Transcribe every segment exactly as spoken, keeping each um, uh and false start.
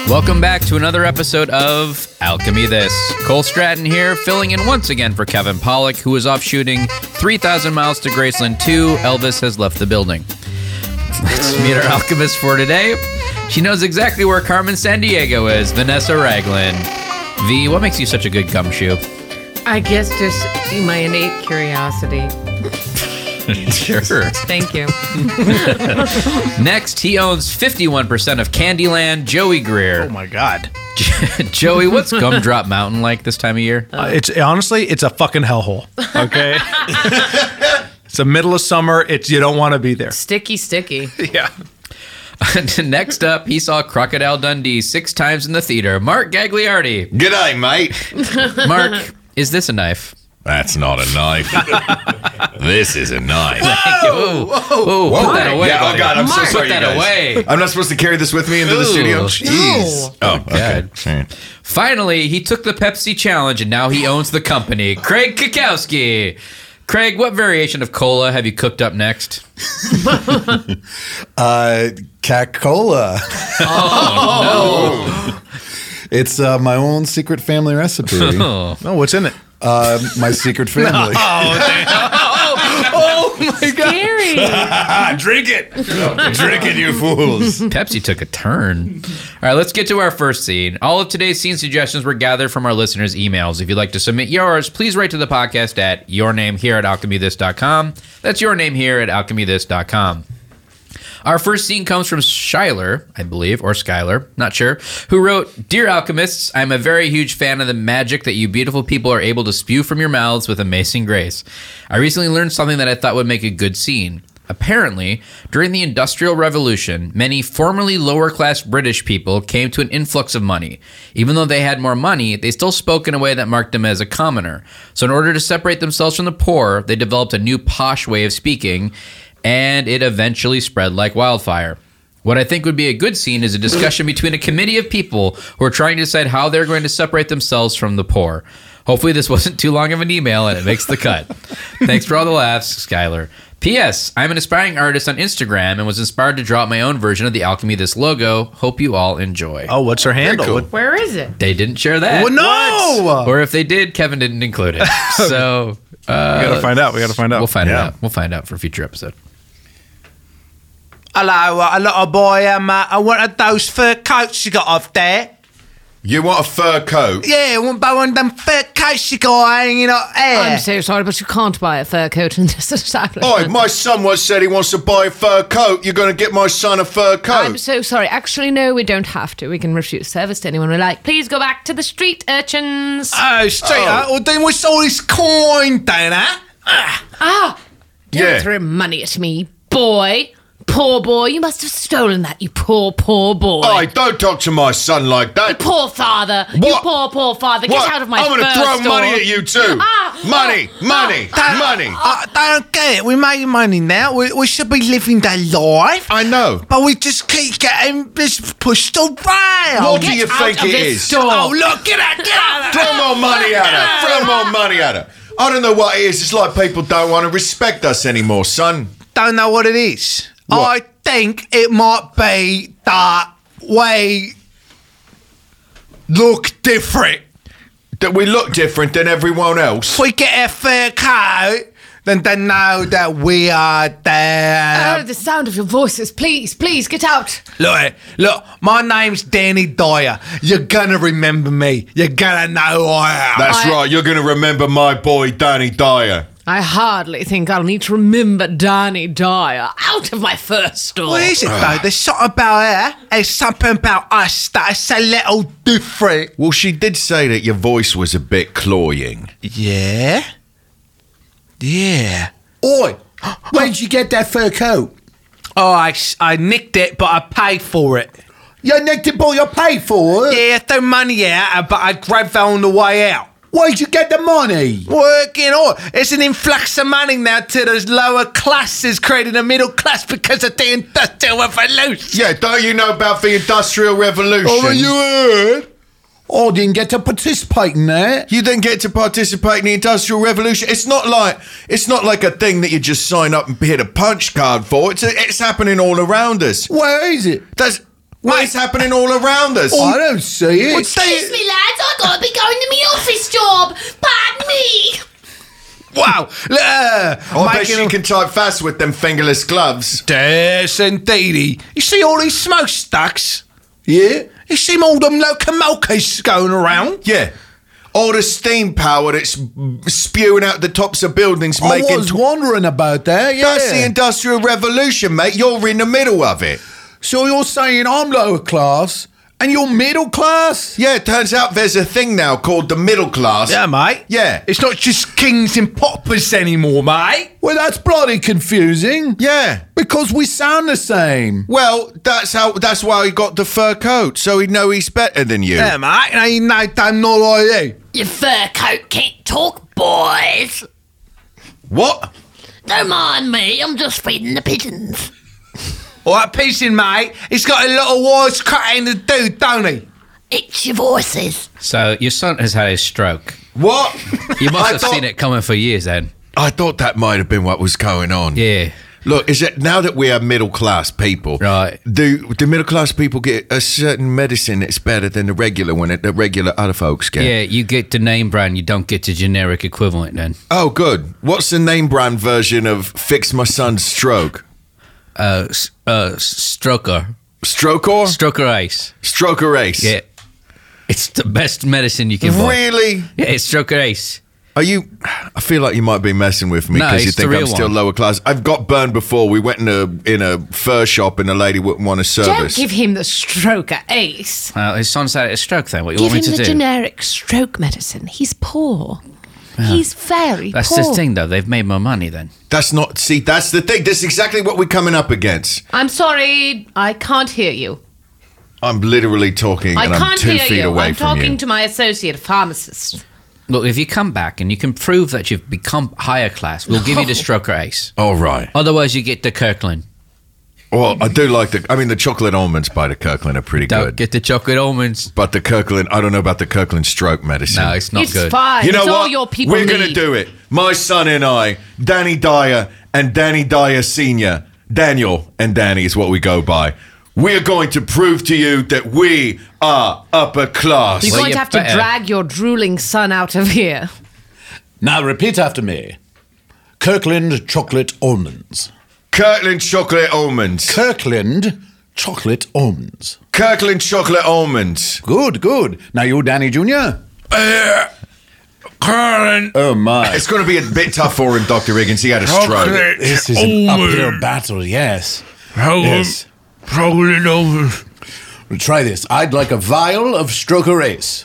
Welcome back to another episode of Alchemy This. Cole Stratton here, filling in once again for Kevin Pollak, who is off shooting three thousand miles to Graceland two. Elvis has left the building. Let's meet our alchemist for today. She knows exactly where Carmen Sandiego is, Vanessa Ragland. V, what makes you such a good gumshoe? I guess just my innate curiosity. Sure. Thank you. Next, he owns fifty-one percent of Candyland, Joey Greer. Oh my God. Joey, what's Gumdrop Mountain like this time of year? Uh, it's honestly, it's a fucking hellhole. Okay. It's the middle of summer. It's you don't want to be there. Sticky, sticky. Yeah. Next up, he saw Crocodile Dundee six times in the theater. Mark Gagliardi. G'day, mate. Mark, is this a knife? That's not a knife. This is a knife. Whoa, whoa, whoa, Whoa. put that away, Yeah, oh buddy. God, I'm so Mark, sorry, put you that guys. away. I'm not supposed to carry this with me into the studio? Ooh. Jeez. No. Oh, okay. God. Finally, he took the Pepsi challenge and now he owns the company. Craig Kikowski. Craig, what variation of cola have you cooked up next? uh, Cac-Cola. Oh, no. It's uh, my own secret family recipe. Oh, Oh, what's in it? Uh, my secret family. Oh my God. Scary. Drink it. Drink it, you fools. Pepsi took a turn. All right, let's get to our first scene. All of today's scene suggestions were gathered from our listeners' emails. If you'd like to submit yours, please write to the podcast at yournamehere at alchemy this dot com. That's your name here at alchemy this dot com. Our first scene comes from Shyler, I believe, or Skylar, not sure, who wrote, Dear Alchemists, I'm a very huge fan of the magic that you beautiful people are able to spew from your mouths with amazing grace. I recently learned something that I thought would make a good scene. Apparently, during the Industrial Revolution, many formerly lower-class British people came to an influx of money. Even though they had more money, they still spoke in a way that marked them as a commoner. So in order to separate themselves from the poor, they developed a new posh way of speaking, and it eventually spread like wildfire. What I think would be a good scene is a discussion between a committee of people who are trying to decide how they're going to separate themselves from the poor. Hopefully this wasn't too long of an email and it makes the cut. Thanks for all the laughs, Skylar. P S. I'm an aspiring artist on Instagram and was inspired to draw up my own version of the Alchemy This logo. Hope you all enjoy. Oh, what's her handle? cool. What- Where is it? They didn't share that. Well, no! Or if they did, Kevin didn't include it. So uh, we gotta find out. We gotta find out. we'll find Yeah. it out. We'll find out for a future episode. Hello, uh, little boy. Um, uh, I wanted those fur coats you got off there. You want a fur coat? Yeah, I want one of them fur coats you got hanging up there. I'm so sorry, but you can't buy a fur coat in this establishment. Oh, my son was said he wants to buy a fur coat. You're going to get my son a fur coat. I'm so sorry. Actually, no, we don't have to. We can refuse service to anyone we like. Please go back to the street urchins. Oh, straight Oh. up. Well, then what's all this coin, Dana? ah, don't Yeah. throw money at me, boy. Poor boy. You must have stolen that, you poor, poor boy. Oi, don't talk to my son like that. Poor father. You What? poor, poor father. Get What? out of my I'm going to fur throw store. money at you too. Ah, money, ah, money, ah, money. I, I don't get it. We're making money now. We, we should be living that life. I know. But we just keep getting this pushed around. What do you out think of it this is? store. Oh, look, get out, get out. Throw more money at her. Throw more money at her. I don't know what it is. It's like people don't want to respect us anymore, son. Don't know what it is. What? I think it might be that we look different. That we look different than everyone else. If we get a fair coat, then they know that we are there. Oh, the sound of your voices. Please, please, get out. Look, look, my name's Danny Dyer. You're gonna remember me. You're gonna know who I am. That's I- right. You're going to remember my boy, Danny Dyer. I hardly think I'll need to remember Danny Dyer. Out of my fur store. What is it though? There's something about her. There's something about us that's a little different. Well, she did say that your voice was a bit cloying. Yeah? Yeah. Oi, where'd you get that fur coat? Oh, I, I nicked it, but I paid for it. You nicked it, boy, you paid for it? Yeah, I threw money out, but I grabbed that on the way out. Where'd you get the money? Working on. It's an influx of money now to those lower classes, creating a middle class because of the Industrial Revolution. Yeah, don't you know about the Industrial Revolution? Oh, you heard? I didn't get to participate in that. You didn't get to participate in the Industrial Revolution. It's not like it's not like a thing that you just sign up and hit a punch card for. It's it's happening all around us. Where is it? That's What is happening all around us? I don't see it. Excuse me, lads, I gotta be going to my office job. Pardon me. Wow. Uh, I bet she can type fast with them fingerless gloves. Yes, indeedy. You see all these smokestacks? Yeah? You see all them locomotives going around? Yeah. All the steam power that's spewing out the tops of buildings, I making. was wondering about that, yeah. That's the Industrial Revolution, mate. You're in the middle of it. So you're saying I'm lower class and you're middle class? Yeah, it turns out there's a thing now called the middle class. Yeah, mate. Yeah. It's not just kings and paupers anymore, mate. Well, that's bloody confusing. Yeah. Because we sound the same. Well, that's how. That's why he got the fur coat, so he'd know he's better than you. Yeah, mate. Ain't no damn not like you. Your fur coat can't talk, boys. What? Don't mind me, I'm just feeding the pigeons. All that piecing, mate. He's got a lot of wise cutting to do, don't he? It's your voices. So your son has had a stroke. What? You must I have thought- seen it coming for years then. I thought that might have been what was going on. Yeah. Look, is it now that we are middle class people? Right. Do do middle class people get a certain medicine that's better than the regular one that the regular other folks get? Yeah, you get the name brand, you don't get the generic equivalent then. Oh, good. What's the name brand version of Fix My Son's Stroke? Uh, s- uh, Stroker. Strokor? Stroker Ace. Stroker Ace. Yeah. It's the best medicine you can buy. Really? Yeah, it's Stroker Ace. Are you? I feel like you might be messing with me No, because you it's the think I'm real still one. lower class. I've got burned before. We went in a in a fur shop and the lady wouldn't want to Don't service. give him the stroker ace. Well, his son's had a stroke then. What you Give want him me the to do? generic stroke medicine. He's poor. He's very That's poor. the thing though, they've made more money then. That's not. See, that's the thing. That's exactly what we're coming up against. I'm sorry, I can't hear you. I'm literally talking, I and I'm can't two hear feet you. away I'm from talking you. to my associate pharmacist. Look, if you come back and you can prove that you've become higher class, we'll give you the Stroker Ace. All right. Otherwise, you get the Kirkland. Well, I do like the. I mean, the chocolate almonds by the Kirkland are pretty Don't good. get the chocolate almonds. But the Kirkland, I don't know about the Kirkland stroke medicine. No, it's not It's good. fine. You know it's what? all your people We're gonna need. do it. My son and I, Danny Dyer and Danny Dyer Senior, Daniel and Danny is what we go by. We're going to prove to you that we are upper class. You're Well, going you to have to better. drag your drooling son out of here. Now repeat after me. Kirkland chocolate almonds. Kirkland chocolate almonds. Kirkland chocolate almonds. Kirkland chocolate almonds. Good, good. Now you, Danny Junior Current Oh my. It's going to be a bit tough for him, Doctor Higgins. He had a stroke. chocolate This is an uphill battle, yes. Yes. Chocolate almonds. We'll try this. I'd like a vial of Stroker Ace.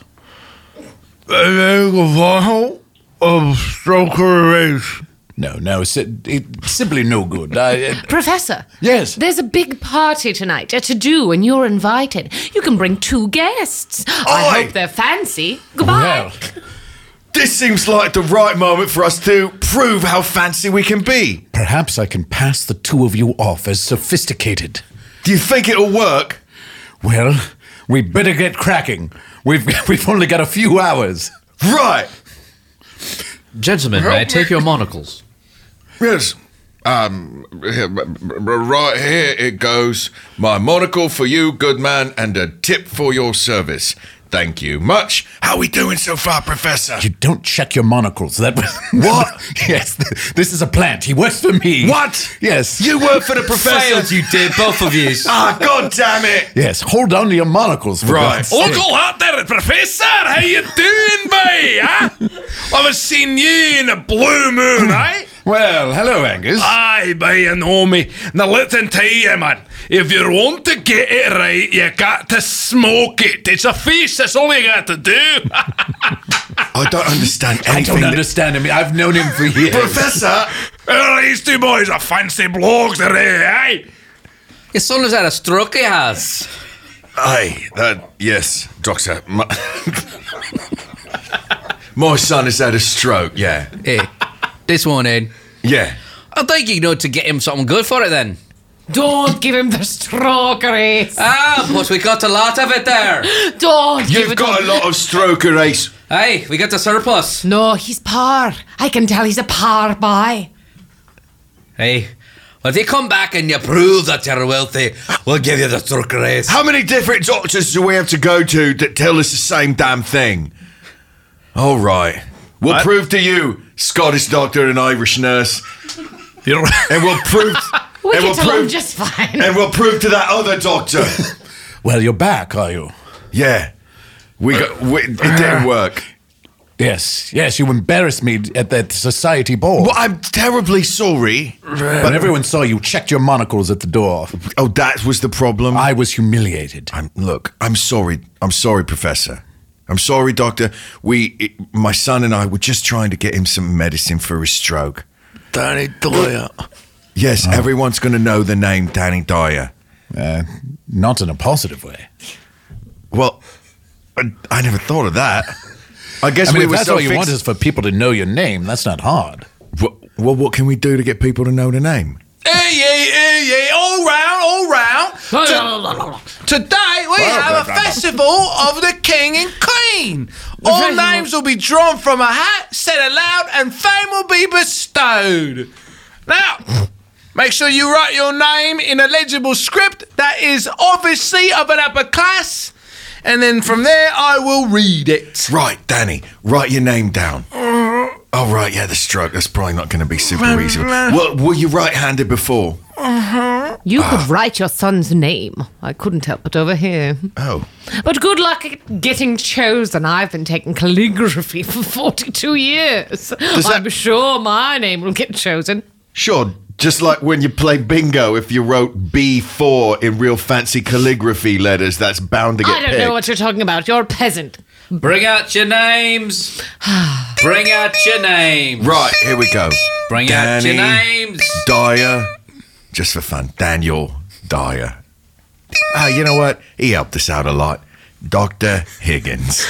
A vial of Stroker Ace. No, no, it's, it's simply no good. I, uh, Professor. Yes. There's a big party tonight, a to-do, and you're invited. You can bring two guests. I Oi! hope they're fancy. Goodbye. well, This seems like the right moment for us to prove how fancy we can be. perhaps I can pass the two of you off as sophisticated. Do you think it'll work? Well, we better get cracking. We've we've only got a few hours. Right. Gentlemen, may I take your monocles? Yes. Um, here, r- r- right here it goes. My monocle for you, good man, and a tip for your service. Thank you much. How we doing so far, Professor? You don't check your monocles. That What? Yes, th- this is a plant. He works for me. What? Yes. You work for the Professor? you did, both of you. Ah, God damn it. Yes. Hold on to your monocles. For Right. God's sake. Uncle out there, Professor. How you doing, boy? Huh? I haven't seen you in a blue moon, eh? Well, hello, Angus. Aye, boy, you know me. Now listen to you, man. If you want to get it right, you got to smoke it. It's a feast. That's all you got to do. I don't understand I anything. don't that- understand him. I've known him for years. Professor! Well, these two boys are fancy blokes, are they, eh? Your son has had a stroke, he has. Aye, that, yes, Doctor. My, my son has had a stroke, yeah. Hey, this one in. Yeah. I think you know to get him something good for it then. Don't give him the stroker ace. Ah, plus we got a lot of it there. Don't give You've it got to a him. lot of stroker ace. Hey, we got the surplus. No, he's par. I can tell he's a par boy. Hey, If you come back and you prove that you're wealthy, we'll give you the stroke race. How many different doctors do we have to go to that tell us the same damn thing? All right. We'll What? prove to you, Scottish doctor and Irish nurse. You don't- And we'll prove... We and get we'll along prove, just fine. And we'll prove to that other doctor. Well, you're back, are you? Yeah. We got... We, it didn't work. Yes, yes, you embarrassed me at that society ball. Well, I'm terribly sorry. But everyone saw you checked your monocles at the door. Oh, that was the problem? I was humiliated. I'm, look, I'm sorry. I'm sorry, Professor. I'm sorry, Doctor. We, it, my son and I were just trying to get him some medicine for his stroke. Danny Dyer. Yes, everyone's going to know the name Danny Dyer. Uh, not in a positive way. Well, I, I never thought of that. I guess I mean, we if were that's so all you fixed- want is for people to know your name, that's not hard. Well, well, what can we do to get people to know the name? Hey, hey, hey, hey, all round, all round. To- today we have a festival of the King and Queen. All festival. names will be drawn from a hat, said aloud, and fame will be bestowed. Now, make sure you write your name in a legible script that is obviously of an upper class, and then from there I will read it. Right, Danny, write your name down. Oh, right, yeah, the stroke. That's probably not going to be super easy. Well, were you right-handed before? You could write your son's name. I couldn't help it over here. Oh. But good luck at getting chosen. I've been taking calligraphy for forty-two years. I'm that- sure my name will get chosen. Sure, just like when you play bingo, if you wrote B four in real fancy calligraphy letters, that's bound to get I don't picked. know what you're talking about. You're a peasant. Bring out your names. Bring out your names. Right, here we go. Bring out your names. Dyer, just for fun, Daniel Dyer. Ah, you know what? He helped us out a lot. Doctor Higgins.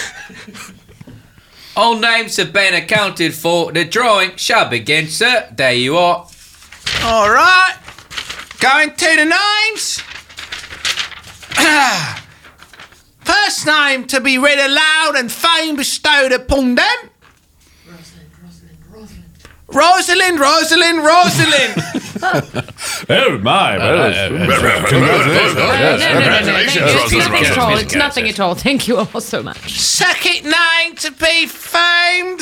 All names have been accounted for. The drawing shall begin, sir. There you are. All right, going to the names. First name to be read aloud and fame bestowed upon them. Rosalind, Rosalind, Rosalind. Oh, my. No, no, no, no, no. Thank you. It's nothing at all. It's nothing at all. Thank you all so much. Second name to be famed.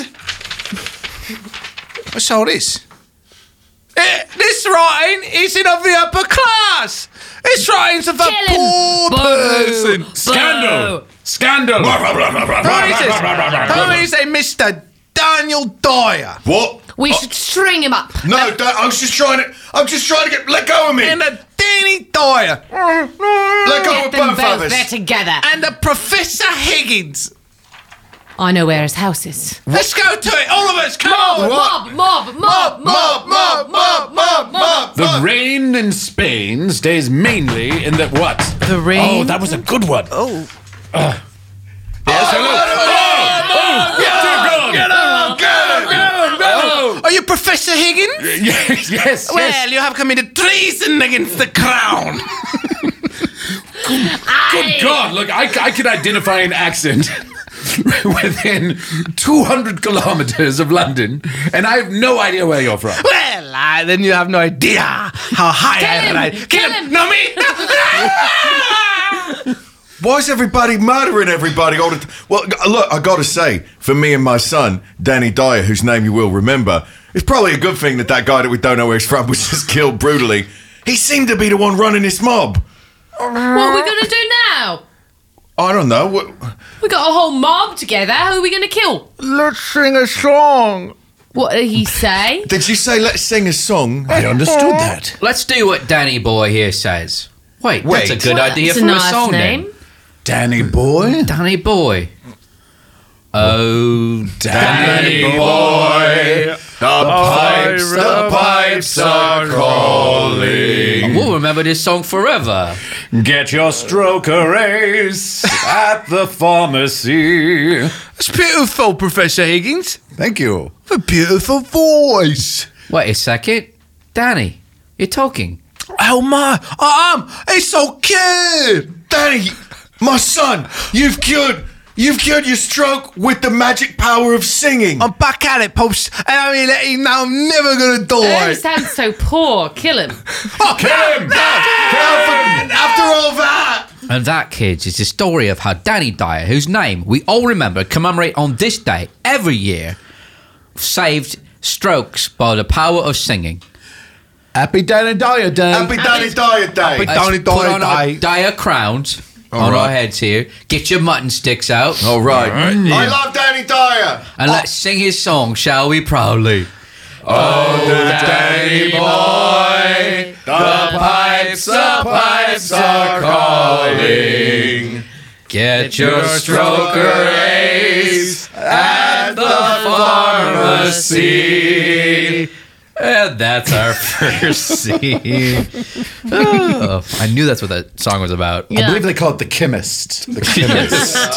What's all this? Eh, this writing isn't of the upper class. This writing's of a Kill him. poor Boo. person. Scandal. Scandal! Who is this? Who is a Mister Daniel Dyer? What? We should string him up. No, that, I was just trying to. I'm just trying to get. Let go of me. And a Danny Dyer. Let go Get of them both both of us. there together. And a Professor Higgins. I know where his house is. Let's go to it, all of us. Come on. Mob, mob, mob, mob, mob, mob, mob, mob. The rain in Spain stays mainly in the what? The rain? Oh, that was a good one. Oh. Uh, yes, hello. Get on, get on. Are you Professor Higgins? Yes, yes, Well, yes. you have committed treason against the crown. Good God, look, I, I can identify an accent within two hundred kilometers of London, and I have no idea where you're from. Well, uh, then you have no idea how high Kill I him, ride. kill him. No, me. Why is everybody murdering everybody all the time? Well, g- look, I gotta say, for me and my son, Danny Dyer, whose name you will remember, it's probably a good thing that that guy that we don't know where he's from was just killed brutally. He seemed to be the one running this mob. What are we going to do now? I don't know. What, We got a whole mob together. Who are we going to kill? Let's sing a song. What did he say? did you say let's sing a song? I understood that. Let's do what Danny Boy here says. Wait, Wait. that's a good Well, idea that's for a a nice song name. then. Danny boy? Danny Boy. Oh, Danny boy, the pipes, the pipes are calling. We'll remember this song forever. Get your stroke race at the pharmacy. That's beautiful, Professor Higgins. Thank you. A beautiful voice. Wait a second. Danny, you're talking. Oh my, I am. It's so cute. Danny, my son, you've cured, You've cured your stroke with the magic power of singing. I'm back at it, Pops, and I mean, let him know I'm never gonna die. He sounds so poor. Kill him. Oh, kill him! And after all that, And that, kids, is the story of how Danny Dyer, whose name we all remember commemorate on this day every year, saved strokes by the power of singing. Happy Danny Dyer Day. happy Danny Dyer Day. Happy- Let's Danny put Dyer on our Day. Dyer crowns All on our right. heads here. Get your mutton sticks out. All right. I love Danny Dyer. And let's sing his song, shall we, proudly? Oh, the Danny boy, the pipes, the pipes are calling. Get your stroker ace at the pharmacy. And that's our first scene. Oh, I knew that's what that song was about. I believe they call it the chemist. The chemist.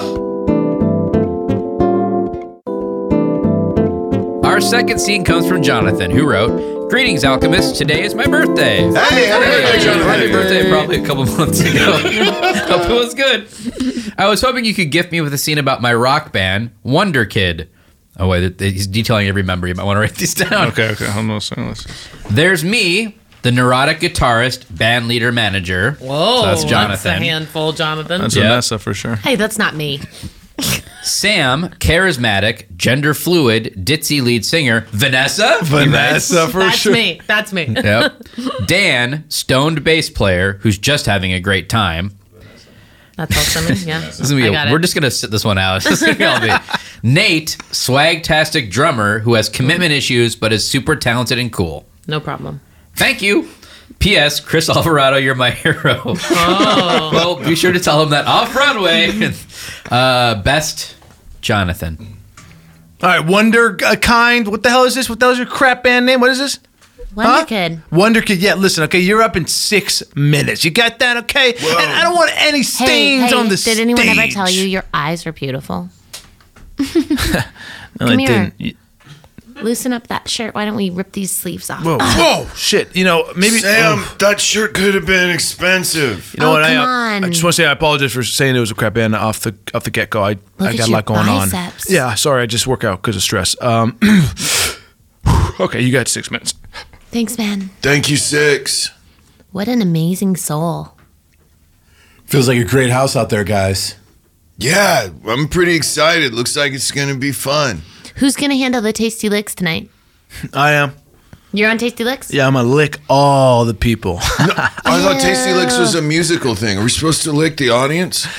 Our second scene comes from Jonathan, who wrote, "Greetings, alchemists. Today is my birthday." Hey, happy birthday, Jonathan. Happy birthday, probably a couple months ago. Hope it was good. I was hoping you could gift me with a scene about my rock band, Wonder Kid. Oh, wait, he's detailing every member. You might want to write these down. Okay, okay, hold on a second. Let's- There's me, the neurotic guitarist, band leader, manager. Whoa, So that's Jonathan. That's a handful, Jonathan. That's Yeah. Vanessa for sure. Hey, that's not me. Sam, charismatic, gender fluid, ditzy lead singer, Vanessa. Vanessa for That's sure. me. That's me. Yep. Dan, stoned bass player, who's just having a great time. That's also me. Yeah. This is gonna be I a- got we're it. just gonna sit this one out. This is gonna be Nate, swag-tastic drummer who has commitment issues but is super talented and cool. No problem. Thank you. P S. Chris Alvarado, you're my hero. Oh. Well, be sure to tell him that off Broadway. uh, best, Jonathan. All right, Wonder uh, Kind. What the hell is this? What the hell is your crap band name? What is this? Wonder Huh? Kid. Wonder Kid. Yeah, listen, okay, you're up in six minutes. You got that, okay? And I don't want any Hey, stains hey, on the did stage. anyone ever tell you your eyes are beautiful? No, Come I here. didn't. You- Loosen up that shirt. Why don't we rip these sleeves off? Whoa, whoa, shit. You know, maybe. Sam, oh, that shirt could have been expensive. you know Oh, what? I, come I on. just want to say I apologize for saying it was a crap band off the off the get go. I I at got a your lot going biceps. on. Yeah, sorry. I just work out because of stress. Um, okay, you got six minutes. Thanks, man. Thank you, Six. What an amazing soul. Feels like a great house out there, guys. Yeah, I'm pretty excited. Looks like it's going to be fun. Who's going to handle the Tasty Licks tonight? I am. You're on Tasty Licks? Yeah, I'm gonna lick all the people. I thought Tasty Licks was a musical thing. Are we supposed to lick the audience?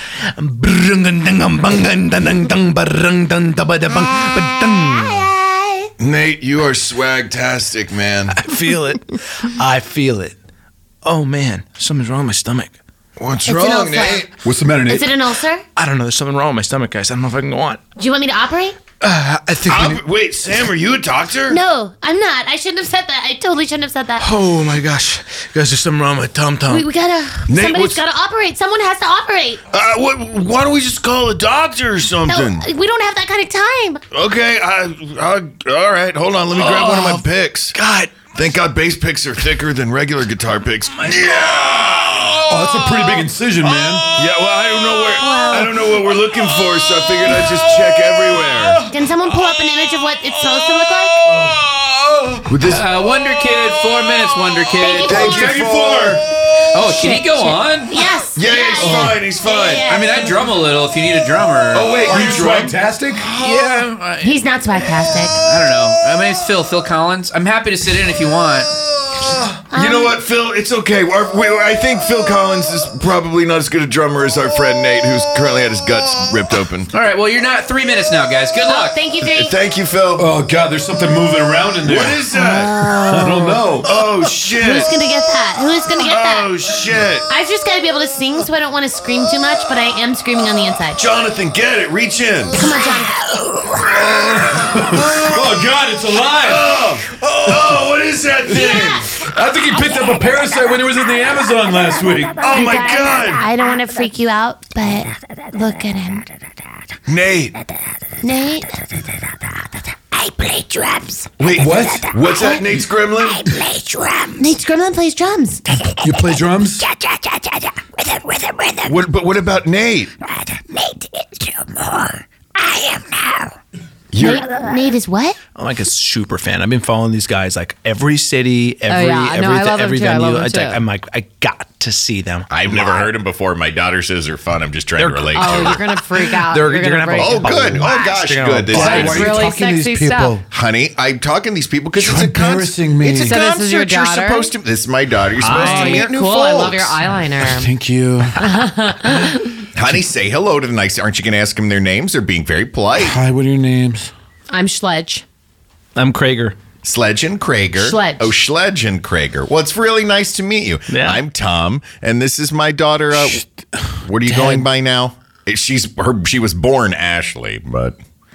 Nate, you are swagtastic, man. I feel it. I feel it. Oh man, something's wrong with my stomach. What's It's an wrong, ulcer. Nate? What's the matter, Nate? Is it an ulcer? I don't know. There's something wrong with my stomach, guys. I don't know if I can go on. Do you want me to operate? Uh, I think. we I'm- need- wait, Sam, are you a doctor? No, I'm not. I shouldn't have said that. I totally shouldn't have said that. oh my gosh, guys, there's something wrong with my tum tum. We, we gotta. Nate, somebody's what's- gotta operate. Someone has to operate. Uh, what, why don't we just call a doctor or No, something? we don't have that kind of time. Okay, I, I, all right, hold on. Let me grab one of my picks. God. Thank God bass picks are thicker than regular guitar picks. Yeah! Oh, that's a pretty big incision, man. Yeah, well, I don't know where I don't know what we're looking for, so I figured I'd just check everywhere. Can someone pull up an image of what it's supposed to look like? With this, Uh, Wonder Kid, four minutes, Wonder Kid. thank you for. Oh, can he go on? Yes. Yeah, he's fine. He's fine. Yeah. I mean, I drum a little if you need a drummer. Oh wait, Are you you drum? swagtastic? Yeah, I, He's not swagtastic. I don't know. My name's Phil, Phil Collins. I'm happy to sit in if you want. You know what, Phil? It's okay. Our, we, I think Phil Collins is probably not as good a drummer as our friend Nate, who's currently had his guts ripped open. All right, well, you're not three minutes now, guys. Good luck. Thank you, Three. Thank you, Phil. Oh, God, there's something moving around in there. What is that? I don't know. Oh shit! Who's gonna get that? Who's gonna get that? Oh shit! I've just gotta be able to sing, so I don't want to scream too much, but I am screaming on the inside. Jonathan, get it. Reach in. Come on, Jonathan. Oh, God, it's alive. Oh, oh, what is that thing? Yeah. I think he picked up a parasite when he was in the Amazon last week. Oh my Guys, God, I don't want to freak you out, but look at him. Nate. Nate? I play drums. Wait, What? What's that, Nate's gremlin? I play drums. Nate Gremlin plays drums. You play drums? Cha cha cha cha cha. Rhythm, rhythm, rhythm. What? But what about Nate? Nate is so before. I am now. Nate, Nate is what? I'm like a super fan. I've been following these guys like every city, every yeah. every, No, I love every them too. I venue. love them It's like, too. I'm like, I got to see them. I've never heard them before. My daughter says they're fun. I'm just trying to relate Oh, to you're it. gonna freak out. They're- you're, you're gonna, gonna have break a- Oh, good. Oh, gosh, They're gonna good. This blast. Why It's are you really talking to these sexy people? stuff. Honey, I'm talking to these people because You're it's a con- embarrassing me. It's a So this concert. is your You're daughter? supposed to. This is my daughter. You're supposed Oh, to you're meet new cool. folks. I love your eyeliner. Thank you. Honey, say hello to the nice. Aren't you going to ask them their names? They're being very polite. Hi, what are your names? I'm Schledge. I'm Krager. Sledge and Krager. Schledge. Oh, Schledge and Krager. Well, it's really nice to meet you. Yeah. I'm Tom, and this is my daughter. Uh, what are you going by now? She's her. She was born Ashley, but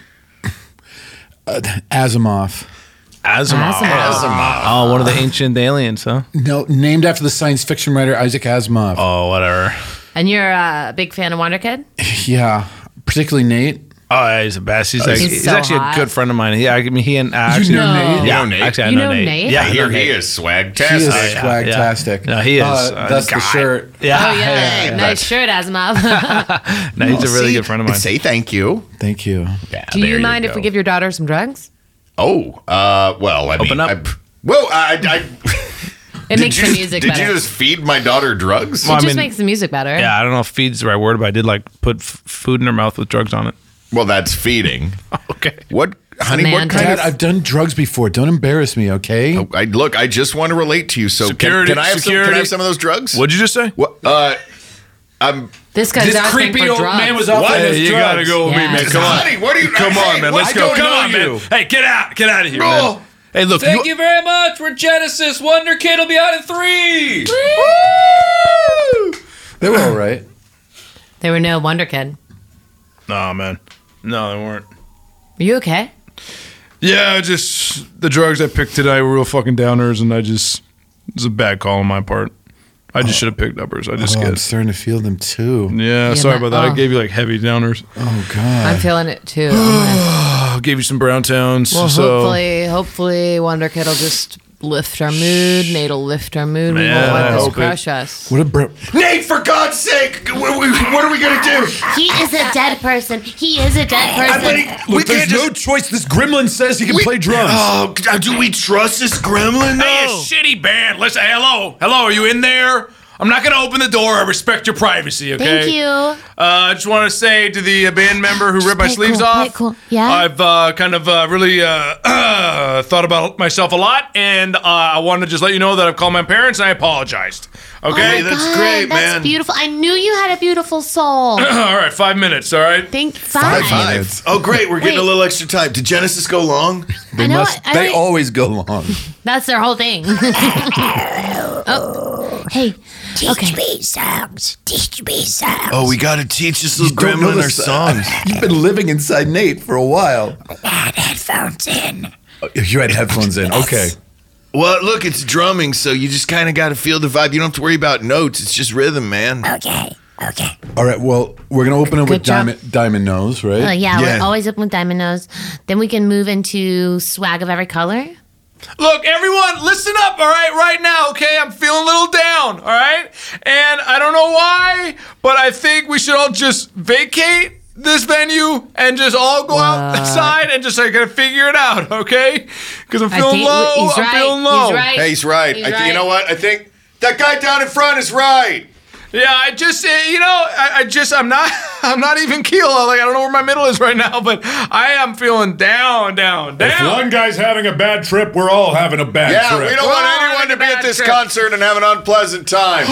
Asimov. Asimov. Asimov. Oh, one of the ancient aliens, huh? No, named after the science fiction writer Isaac Asimov. Oh, whatever. And you're a big fan of Wonder Kid? Yeah, particularly Nate. Oh, he's the best. He's, like, He's he's, so actually hot. a good friend of mine. Yeah, I mean, he and uh, actually, know Nate? You yeah, know Nate? actually, I You know, know Nate. Nate? Yeah, I I hear know he Nate. is swag He is tastic. swag yeah. tastic. No, he is. Uh, Uh, that's the guy. shirt. Yeah, Oh, yeah. Nice shirt, Asimov. No, he's a really See? good friend of mine. Say thank you. Thank you. Yeah, Do there you mind if go. we give your daughter some drugs? Oh, Uh, well, I Open mean, up. I- well, I. I It did makes you the just- music Did better. you just feed my daughter drugs? Well, it I just mean, makes the music better. Yeah, I don't know if feed's the right word, but I did like put f- food in her mouth with drugs on it. Well, that's feeding. Okay. What, honey? What Semantics. kind Dad, of? I've done drugs before. Don't embarrass me, okay? Oh, I look. I just want to relate to you. So can, Security, can I have some? Can I security. have some of those drugs? What'd you just say? What? Uh, I'm. This guy's This asking creepy for old drugs. man was offering What? us Hey, you drugs. gotta go with me, Yeah. man. Come on. Honey, what are you? Come hey, on, man. what- Let's I go. don't Come know on, you. man. Hey, get out. Get out of here, Oh. man. Hey, look. Thank you, you very much. We're Genesis. Wonder Kid will be out in three. They were all right. There were no Wonder Kid. No, man. No, they weren't. Are you okay? Yeah, just the drugs I picked today were real fucking downers, and I just it was a bad call on my part. I just should have picked uppers. I just Oh, I'm get. starting to feel them too. Yeah, Yeah, sorry my- about that. oh. I gave you like heavy downers. Oh God. I'm feeling it too. I'm gonna- I gave you some brown towns. well, so hopefully, hopefully Wonder Kid will just lift our mood. Nate'll lift our mood. We Man, won't I let this hope it- crush us. What a bro- Nate, for God's sake, what, what are we gonna do? He is a dead person. He is a dead I person. mean, we Look, there's can't no just. choice. This gremlin says he can play drums. Oh, do we trust this gremlin? Hey, a though? shitty band. Listen, hey, hello, hello. Are you in there? I'm not gonna open the door. I respect your privacy. Okay. Thank you. Uh, I just want to say to the uh, band member who ripped my play sleeves cool, play off, cool. Yeah? I've uh, kind of uh, really uh, uh, thought about myself a lot, and uh, I wanted to just let you know that I've called my parents and I apologized. Oh Okay, my that's God, great, that's man. beautiful. I knew you had a beautiful soul. all right, five minutes. All right. Thank five. High five. Oh, great. We're getting Wait. a little extra time. Did Genesis go long? I know. Must- I, they I- always go long. That's their whole thing. oh, hey. Teach Okay. me songs. Teach me songs. Oh, we got to teach this little Don't know gremlin the our s- songs. You've been living inside Nate for a while. I had headphones in. You had headphones in. Okay. Well, look, it's drumming, so you just kind of got to feel the vibe. You don't have to worry about notes. It's just rhythm, man. Okay. Okay. All right. Well, we're gonna open it with Good job. Diamond Diamond Nose, right? Uh, yeah, Yeah. we're always up with Diamond Nose. Then we can move into Swag of Every Color. Look, everyone, listen up, all right, right now, okay? I'm feeling a little down, all right? And I don't know why, but I think we should all just vacate this venue and just all go outside and just like figure it out, okay? Because I'm I feeling think- low. he's I'm right, feeling low. he's right. Hey, he's right. He's I, th- right. You know what? I think that guy down in front is right. Yeah, I just, uh, you know, I, I just, I'm not, I'm not even keel. Like, I don't know where my middle is right now, but I am feeling down, down, If down. one guy's having a bad trip, we're all having a bad Yeah, trip. we don't We're want all anyone having to a be at bad this trip. concert and have an unpleasant time.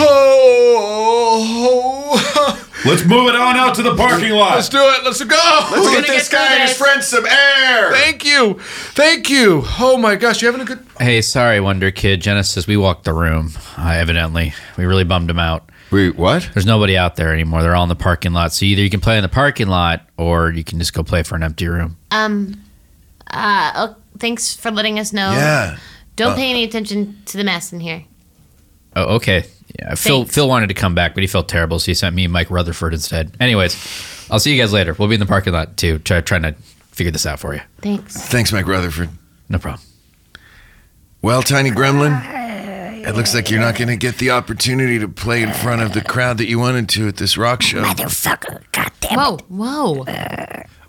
Oh, Let's move it on out to the parking lot. let's do it. Let's go. Let's gonna get this get guy through and his this. friends some air. Thank you. Thank you. Oh my gosh, you having a good. Hey, sorry, Wonder Kid. Genesis, we walked the room, uh, evidently. We really bummed him out. Wait, what? There's nobody out there anymore. They're all in the parking lot. So either you can play in the parking lot or you can just go play for an empty room. Um, uh, oh, thanks for letting us know. Yeah. Don't pay any attention to the mess in here. Oh, okay. Yeah, Phil Thanks. Phil wanted to come back, but he felt terrible, so he sent me and Mike Rutherford instead. Anyways, I'll see you guys later. We'll be in the parking lot too, try, trying to figure this out for you. Thanks. Thanks, Mike Rutherford. No problem. Well, Tiny Gremlin, it looks like you're not going to get the opportunity to play in front of the crowd that you wanted to at this rock show. Motherfucker. Goddamn Whoa, whoa.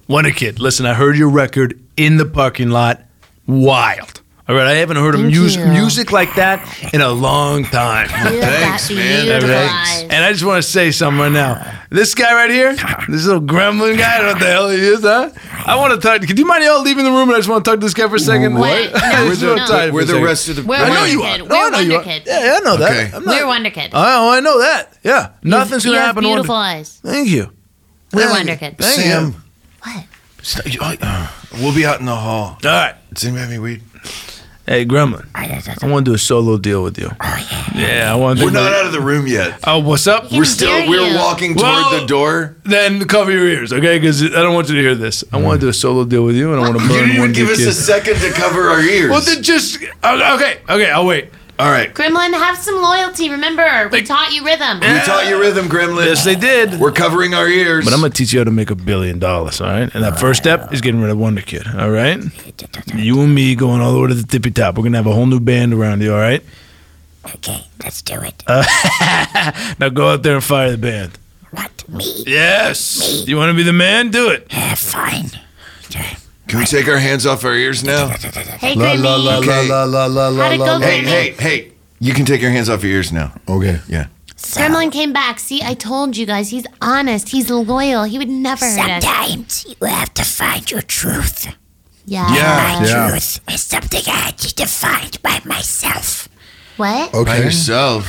Wonder Kid, listen, I heard your record in the parking lot. Wild. All right, I haven't heard of Thank music you. music like that in a long time. Thanks, man. All right? And I just want to say something right now. This guy right here, this little gremlin guy, I don't know what the hell he is, huh? I want to talk. Could you mind y'all leaving the room? And I just want to talk to this guy for a second. Wait, I no, just no, want to no. talk to him We're for a the second. rest of the. We're I know Wonder you Kid. are. We're No, I know you Wonder are. Kid. Yeah, I know that. Okay. I'm not- We're Wonder Kid. Oh, I know that. Yeah, nothing's You gonna have happen. to beautiful Wonder- eyes. Thank you. We're Thank Wonder you. Kid. Thank Sam. you. What? Stop- you- I- uh, We'll be out in the hall. All right. Does anybody have any weed? Hey, Gremlin. I want to do a solo deal with you. Yeah, I want to. We're not out of the room yet. Oh, what's up? Can We're still. hear We're you. walking toward Well- the door. Then cover your ears, okay? Because I don't want you to hear this. I want to do a solo deal with you, and I want to You burn didn't even one give good us a kid. second to cover our ears. Well, then just okay, okay. I'll wait. All right. Gremlin, have some loyalty. Remember, we Like- taught you rhythm. We taught you rhythm, Gremlin. Yes, they did. We're covering our ears. But I'm gonna teach you how to make a billion dollars, all right? And that first step is getting rid of Wonder Kid, all right? You and me going all the way to the tippy top. We're gonna have a whole new band around you, all right? Okay, let's do it. Now go out there and fire the band. What? Me? Yes. You want to be the man? Do it. Yeah, fine. Can we take our hands off our ears now? Hey, Grammy. Okay. la la la la How'd it go, Hey, Grammy? hey, hey! You can take your hands off your ears now. Okay. Yeah. Gremlin came back. See, I told you guys, he's honest. He's loyal. He would never hurt us. Sometimes you have to find your truth. Yeah. My Yeah. truth is something I had to find by myself. What? By Okay. yourself.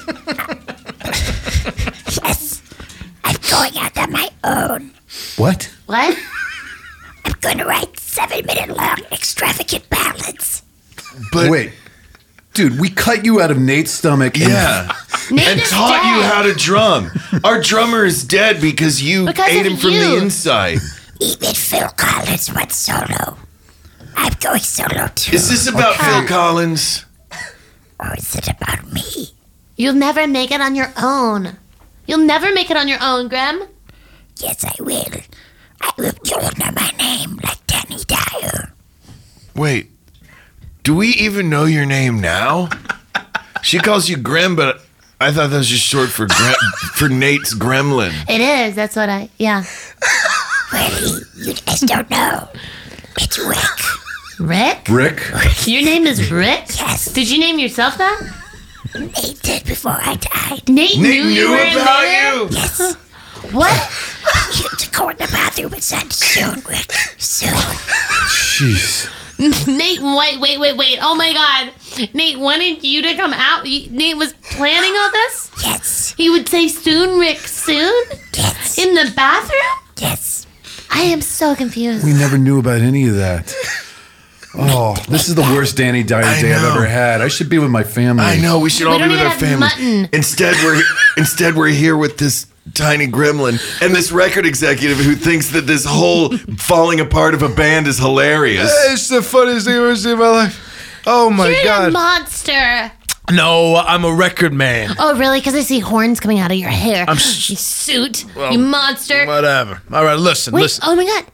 Yes, I'm going out on my own. What? What? I'm going to write seven-minute-long extravagant ballads. But Wait. Dude, we cut you out of Nate's stomach. and- yeah, Nate and is taught you dead. how to drum. Our drummer is dead because you Because ate of him from you. the inside. Even Phil Collins went solo. I'm going solo too. Is this about Phil Collins? Or is it about me? You'll never make it on your own. You'll never make it on your own, Grem. Yes, I will. I will. You'll know my name like Danny Dyer. Wait, do we even know your name now? She calls you Grem, but I thought that was just short for Gre- for Nate's Gremlin. It is. That's what I. Yeah. Really? You guys don't know. It's Rick. Rick? Rick? Your name is Rick? Yes. Did you name yourself that? Nate did before I died. Nate, Nate knew, you knew were in about there? you. Yes. What? You have to go in the bathroom and son soon, Rick. Soon. Jeez. Nate, wait, wait, wait, wait. Oh my God. Nate wanted you to come out. You- Nate was planning all this? Yes. He would say soon, Rick, soon? Yes. In the bathroom? Yes. I am so confused. We never knew about any of that. Oh, this is the worst Danny Dyer I day I've know. ever had. I should be with my family. I know we should We all be don't with even our have families. mutton. Instead, we're instead we're here with this tiny gremlin and this record executive who thinks that this whole falling apart of a band is hilarious. It's the funniest thing I've ever seen in my life. Oh my You're a God. monster. No, I'm a record man. Oh, really? Because I see horns coming out of your hair. I'm you s- suit. you monster. Whatever. All right, listen, Wait, listen. oh my God.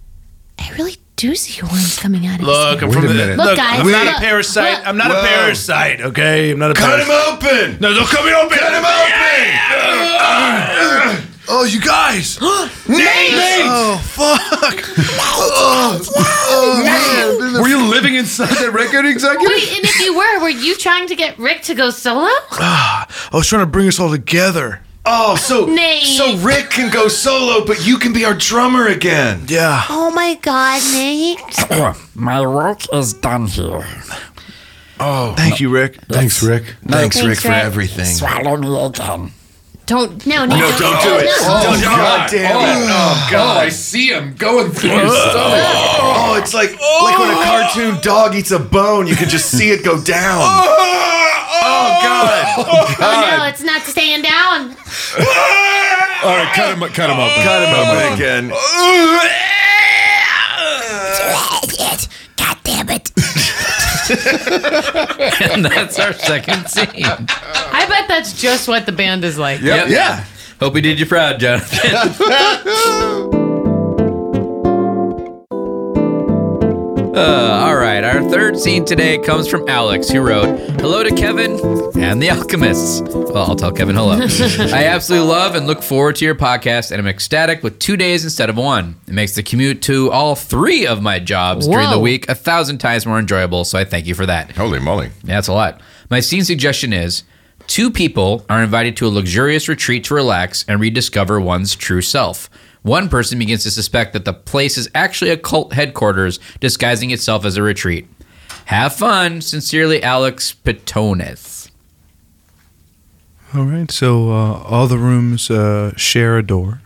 I really do see horns coming out of Look, I'm Wait from a the, minute. look, Look, guys, I'm not look, a parasite. look. I'm not Whoa. a parasite, okay? I'm not a Cut him parasite. open! No, don't cut me open. Cut him open! Oh, you guys. Nate! Oh, fuck. oh, man. Were you living inside that record executive? Wait, and if you were, were you trying to get Rick to go solo? I was trying to bring us all together. Oh, so Nate. so Rick can go solo, but you can be our drummer again. Yeah. Oh my God, Nate. My work is done here. Oh, thank you, Rick. Thanks, Rick. Thanks, Thanks, Rick, for Rick. everything. Swallow me again. Don't, no, Nate. No, don't do it. No. Don't, God damn it. Oh, God, I see him going through his stomach. Oh, it's like like when a cartoon dog eats a bone, you can just see it go down. Oh, God. Oh, no, it's not staying down. All right, cut him, cut him open. Cut him open again. God damn it. And that's our second scene. I bet that's just what the band is like. Yep. Yeah. Hope we did you proud, Jonathan. Uh, all right, our third scene today comes from Alex, who wrote, "Hello to Kevin and the Alchemists." Well, I'll tell Kevin hello. "I absolutely love and look forward to your podcast, and I'm ecstatic with two days instead of one. It makes the commute to all three of my jobs during the Whoa. week a thousand times more enjoyable, so I thank you for that." Holy moly. Yeah, that's a lot. My scene suggestion is, two people are invited to a luxurious retreat to relax and rediscover one's true self. One person begins to suspect that the place is actually a cult headquarters disguising itself as a retreat. Have fun. Sincerely, Alex Pitones. All right, so uh, all the rooms uh, share a door,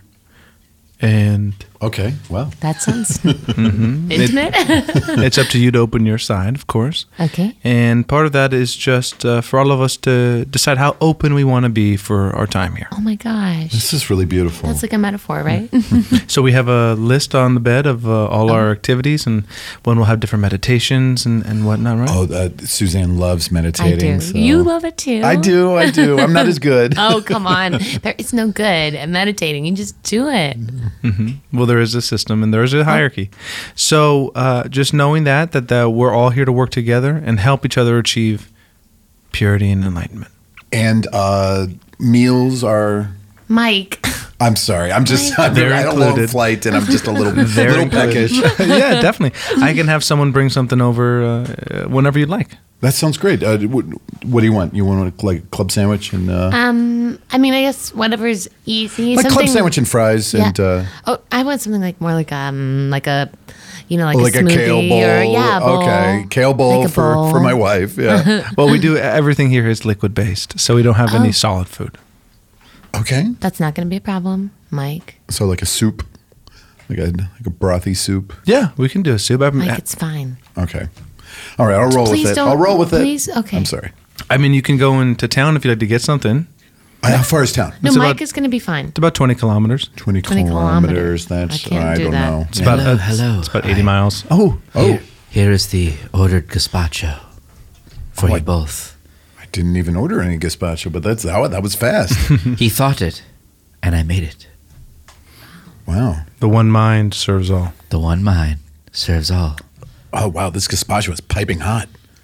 and Okay, well. That sounds mhm. intimate. It- it's up to you to open your side, of course. Okay. And part of that is just uh, for all of us to decide how open we want to be for our time here. Oh my gosh. This is really beautiful. That's like a metaphor, right? So we have a list on the bed of uh, all our activities, and one will have different meditations and, and whatnot, right? Oh, uh, Suzanne loves I meditating. do. so- You love it too. I do, I do. I'm not as good. Oh, come on. There is no good at meditating. You just do it. hmm Well, there is a system and there is a hierarchy. So uh, just knowing that, that uh, we're all here to work together and help each other achieve purity and enlightenment. And uh, meals are. Mike. I'm sorry. I'm just. Mike. I'm, They're I had a long included. flight, and I'm just a little, They're little included. peckish. Yeah, definitely. I can have someone bring something over uh, whenever you'd like. That sounds great. Uh, what, what do you want? You want like a club sandwich and uh, Um, I mean, I guess whatever's easy. like club something- sandwich and fries Yeah. and uh, Oh, I want something like more like um like a, you know, like, like a a, smoothie kale bowl. or yeah, a bowl. Okay, kale bowl Like a for bowl. for my wife. Yeah. Well, we do everything here is liquid based, so we don't have Oh. any solid food. Okay. That's not going to be a problem, Mike. So like a soup, like a like a brothy soup. Yeah, we can do a soup. I'm, Mike, it's fine. Okay. All right, I'll roll Please with it. don't- I'll roll with please- it. okay. I'm sorry. I mean, you can go into town if you'd like to get something. Uh, How far is town? No, It's Mike about- is going to be fine. It's about twenty kilometers. twenty, twenty kilometers. kilometers. That's I can't I do don't that. know. It's about Hello, uh, hello. It's about eighty miles. Oh, oh! Here, here is the ordered gazpacho for Oh, you I- both. I didn't even order any gazpacho, but that's how that was fast. He thought it, and I made it. Wow. The one mind serves all. The one mind serves all. Oh wow, this gazpacho is piping hot.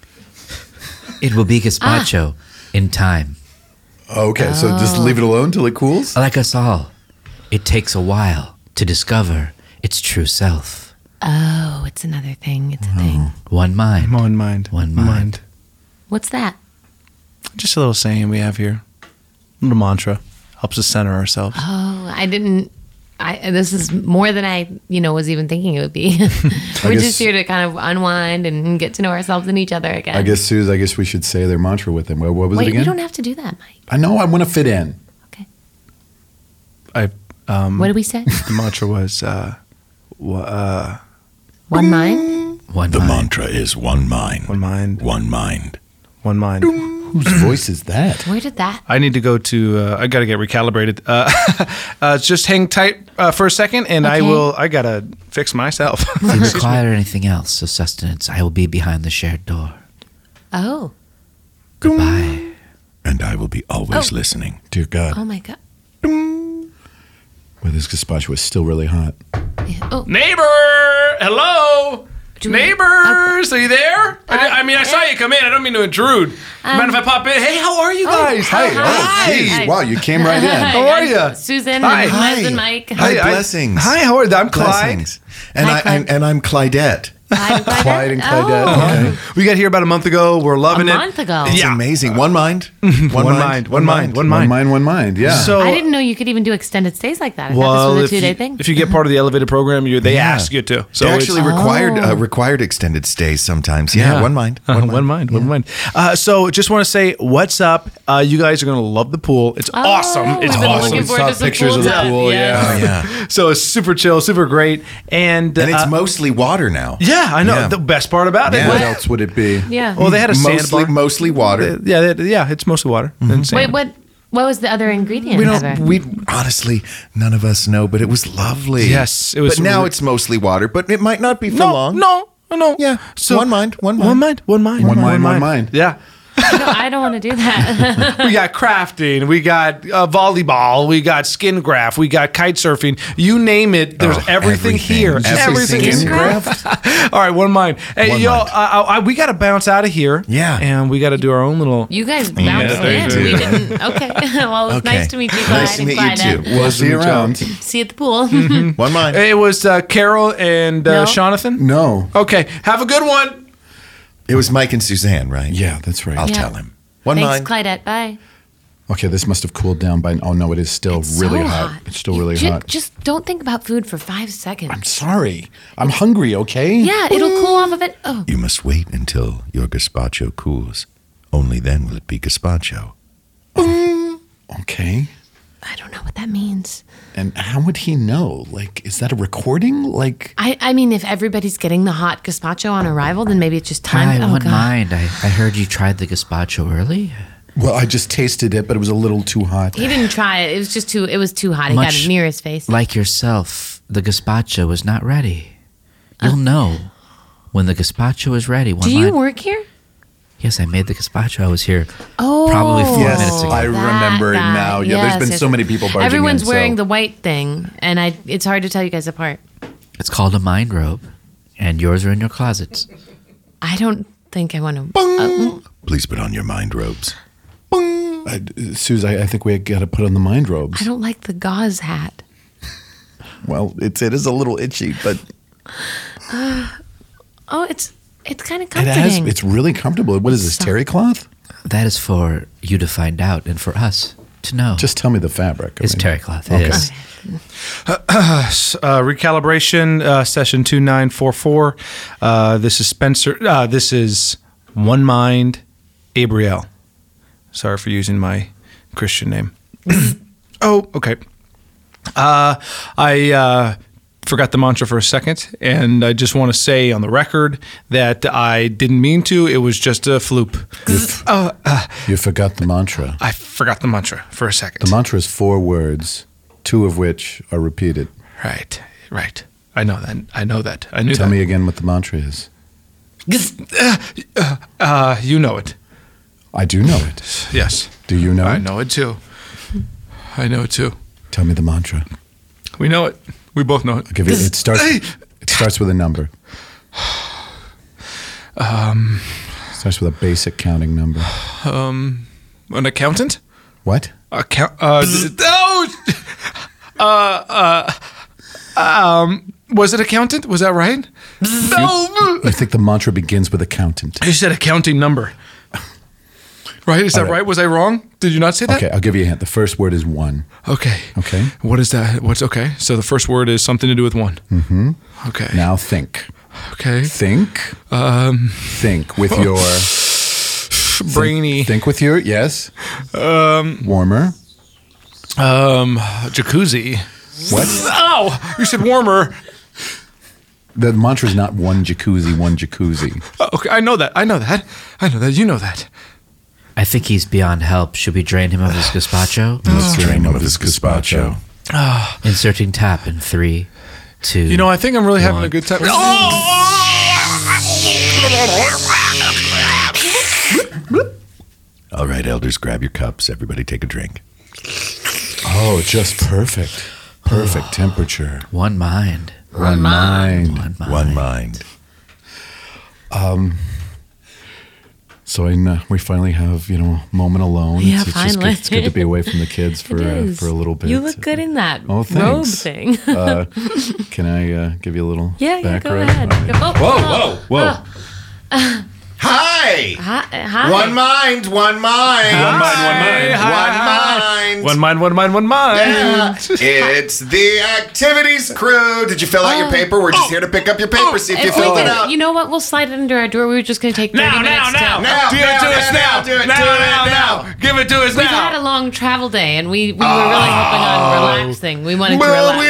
It will be gazpacho in time. Okay, so just leave it alone till it cools. Like us all, it takes a while to discover its true self. Oh, it's another thing. It's a thing. One mind. One mind. One mind. What's that? Just a little saying we have here. A little mantra. Helps us center ourselves. Oh, I didn't. I this is more than I, you know, was even thinking it would be. We're guess- just here to kind of unwind and get to know ourselves and each other again. I guess, Suze, I guess we should say their mantra with them. What, what was Wait, it again? you don't have to do that, Mike. I know. I want to fit in. I um What did we say? the mantra was uh wha- uh One mind. One The mind. mantra is one mind. one mind. One mind. One mind. Whose voice is that? Where did that? I need to go to uh, I got to get recalibrated. Uh, uh just hang tight uh, for a second and I Okay. will I got to fix myself. If you require anything else of sustenance, I will be behind the shared door. Oh, Goodbye. And I will be always Oh. listening. Dear God. oh my God. Well, this gazpacho is still really hot. Yeah. Oh, Neighbor, hello. Do we- Neighbors, are you there? I, di- I mean, I saw yeah. you come in. I don't mean to intrude. Mind if I pop in? Hey, how are you Oh, guys? hi. Hey, oh, geez. Hi. Wow, you came right in. How are I'm ya? Susan Hi. and Hi. Liz and Mike. Hi, Hi, I- blessings. Hi, how are you? I'm Clyde. Blessings. And, Hi, I, Clyde. and, and I'm Clydette. Clyde, Clyde and Clydette. Oh. Okay. We got here about a month ago. We're A loving it. month ago. It's Yeah. amazing. One mind. One mind, one mind, one One mind. mind, one mind. Yeah. So I didn't know you could even do extended stays like that. I well, thought this was if a two-day you, thing. if you get part of the elevated program, you they Yeah. ask you to. So they it's- actually required Oh. uh, required extended stays sometimes. Yeah, one mind. One mind. one mind, one mind. Uh, so just want to say, what's up? Uh, you guys are going to love the pool. It's Oh, awesome. It's we've been awesome. looking forward to Saw some pictures pool of the time. pool, yeah. Oh, yeah. So it's super chill, super great, and And it's uh, mostly water now. yeah, I know. Yeah. The best part about it. Yeah. what else would it be? Yeah. Well, they had a Mostly, sandbar. mostly water. Yeah, they- yeah, it's mostly water. and sand. Wait, what? What was the other ingredient? We Heather? don't. We honestly, none of us know, but it was lovely. Yes, it was But now re- it's mostly water, but it might not be for no, long. no, no. Yeah. So One mind, one one mind. mind, one mind, One mind, one mind. Yeah. I don't, I don't want to do that. We got crafting, we got uh, volleyball, we got skin graft, we got kite surfing. You name it, there's Oh, everything, everything. here. Everything is in All right, one mind. Hey, One yo, mind. I, I, we got to bounce out of here. Yeah. And we got to do our own little. You guys bounced Yeah, in. they We do. didn't. Okay. Well, it was Okay. nice to meet you, Nice Clyde to and meet you Clyda. too. We'll see you around. See you at the pool. One mind. It was uh, Carol and uh, No. Jonathan? No. Okay, have a good one. It was Mike and Suzanne, right? Yeah, that's right. I'll Yeah. tell him. One Thanks, mind. Clydette. Bye. Okay, this must have cooled down by. Oh no, it is still It's really so hot. hot. It's still You really ju- hot. Just don't think about food for five seconds. I'm sorry. I'm hungry. Okay. Yeah, it'll cool off a bit. Oh, You must wait until your gazpacho cools. Only then will it be gazpacho. Okay. I don't know what that means. And how would he know? Like, is that a recording? Like, I, I mean, if everybody's getting the hot gazpacho on arrival, then maybe it's just time. I oh, wouldn't God. mind. I, I heard you tried the gazpacho early. well, I just tasted it, but it was a little too hot. He didn't try it. It was just too. It was too hot. He got Much it near his face. Like yourself, the gazpacho was not ready. You'll know when the gazpacho is ready. One Do you line- work here? Yes, I made the gazpacho. I was here Oh, probably four Yes, minutes ago. I remember that guy. now. Yeah, there's Yes, been yes. so many people barging Everyone's in, wearing so- the white thing, and I. It's hard to tell you guys apart. It's called a mind robe, and yours are in your closets. I don't think I want to. Uh, Please put on your mind robes. I, Suze, I, I think we got to put on the mind robes. I don't like the gauze hat. Well, it's it is a little itchy, but Oh, it's it's kind of it has. comforting. It's really comfortable. What is this, terry cloth? That is for you to find out, and for us to know. Just tell me the fabric. I It's mean- terry cloth. It Okay. is. Uh, recalibration uh, session two nine four four. Uh, this is Spencer. Uh, this is One Mind Abriel. Sorry for using my Christian name. Oh, okay. Uh, I uh, forgot the mantra for a second, and I just want to say on the record that I didn't mean to. It was just a floop. Oh, uh, You forgot the mantra. I forgot the mantra for a second. The mantra is four words, two of which are repeated. Right, right. I know that. I know that. I knew Tell that. me again what the mantra is. Uh, uh, you know it. I do know it. Yes. Do you know I it? know it too. I know it too. Tell me the mantra. We know it. We both know it. I'll give you, it starts. It starts with a number. Um, starts with a basic counting number. um, an accountant? What? Account? Uh, d- oh, uh, uh, um, was it accountant? Was that right? No. I think the mantra begins with accountant. You said accounting number. Right? Is that All right. right? Was I wrong? Did you not say that? Okay, I'll give you a hint. The first word is one. Okay. Okay. What is that? What's okay? So the first word is something to do with one. Mm-hmm. Okay. Now think. Okay. Think. Um. Think with your brainy. Think, think with your yes. Um. Warmer. Um. Jacuzzi. What? Oh, you said warmer. The mantra is not one jacuzzi, one jacuzzi. Oh, okay, I know that. I know that. I know that. You know that. I think he's beyond help. Should we drain him of his gazpacho? Let's drain him of his gazpacho. Ah. Inserting tap in three, two. You know, I think I'm really having one. a good time. All right, elders, grab your cups. Everybody take a drink. Oh, just perfect. Perfect temperature. One mind. One mind. One mind. One mind. Um. So I know we finally have you know a moment alone. Yeah, it's, it's just finally. good, it's good to be away from the kids for It uh, is. for a little bit. You look good in that Oh, robe thanks. thing. uh, can I uh, give you a little yeah, yeah, back go rub? ahead. Oh, Whoa, whoa, whoa. oh. Hi! Hi. hi. One mind, one mind. One mind, one mind. One mind. One mind, one mind, one mind. Yeah. It's the activities crew. Did you fill out your Oh. paper? We're just here to pick up your paper, see if you If we filled it could- out. You know what? We'll slide it under our door. We were just going to take thirty Now, minutes now, now. to. Now, Give it now, to now, us now, now. do it, now, do it now, now. now. Give it to us We've now. had a long travel day, and we, we were really hoping on relaxing. We wanted to Well, relax. we had a long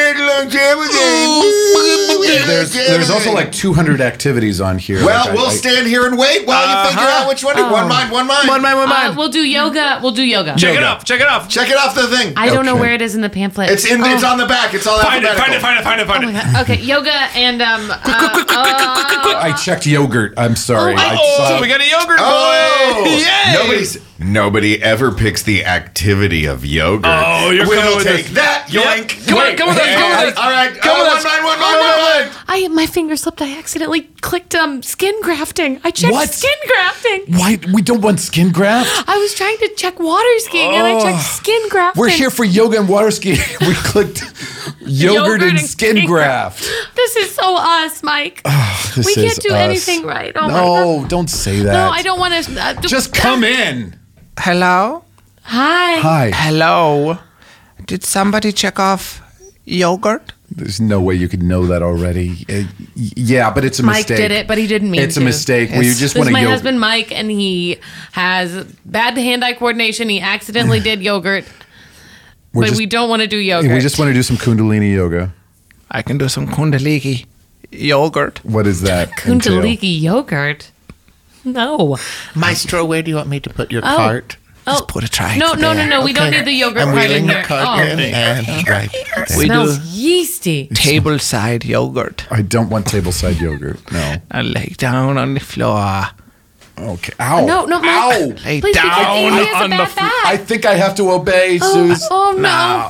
There's, there's also like two hundred activities on here. Well, Like, I- we'll I- stand here and wait while you figure Uh-huh. out which one. One mind, one mind. One mind, one Uh, mind. we'll do yoga. We'll do yoga. Check it off. Check it off. Check it off the thing. I don't know Okay. where it is in the pamphlet. It's in. Oh. It's on the back. It's all Find it. alphabetical. Find it. Find it. Find it. Find it. Oh my God. Okay, yoga and um. uh, uh, I checked yogurt. I'm sorry. Oh, I Oh, saw- we got a yogurt Oh, boy. Yay. nobody's. Nobody ever picks the activity of yogurt. Oh, you're we'll coming with take this. that. Yep. Yoink. Come on, come with us, come with us. All right. Come uh, with one us. mind, one mind, one mind. I my finger slipped. I accidentally clicked um skin grafting. I checked What? skin grafting. Why? We don't want skin graft? I was trying to check water skiing and I checked skin grafting. We're here for yoga and water skiing. We clicked yogurt, and skin graft. This is so us, Mike. This we can't is do us. anything right. Oh my No, God. don't say that. No, I don't want to. Uh, d- Just come in. Hello? Hi. Hi. Hello? Did somebody check off yogurt? There's no way you could know that already. Uh, y- yeah, but it's a Mike mistake. did it, but he didn't mean It's to. a mistake. We just This want is to my yogurt. husband, Mike, and he has bad hand-eye coordination. He accidentally did yogurt, We're but just- we don't want to do yogurt. We just want to do some Kundalini yoga. I can do some Kundalini yogurt. What is that? entail? Kundalini yogurt. No. Maestro, where do you want me to put your Oh. cart? Oh. Put a tray. No, no, no, no. We don't Okay. need the yogurt I'm part in wheeling the here. cart Oh. in and right. We smells do yeasty. tableside yogurt. I don't want tableside yogurt. No. I lay down on the floor. Okay. Ow. No, no, Ow. Mike. Lay Please, down because he has a on the bad floor. back. I think I have to obey, Oh, Suze. oh no.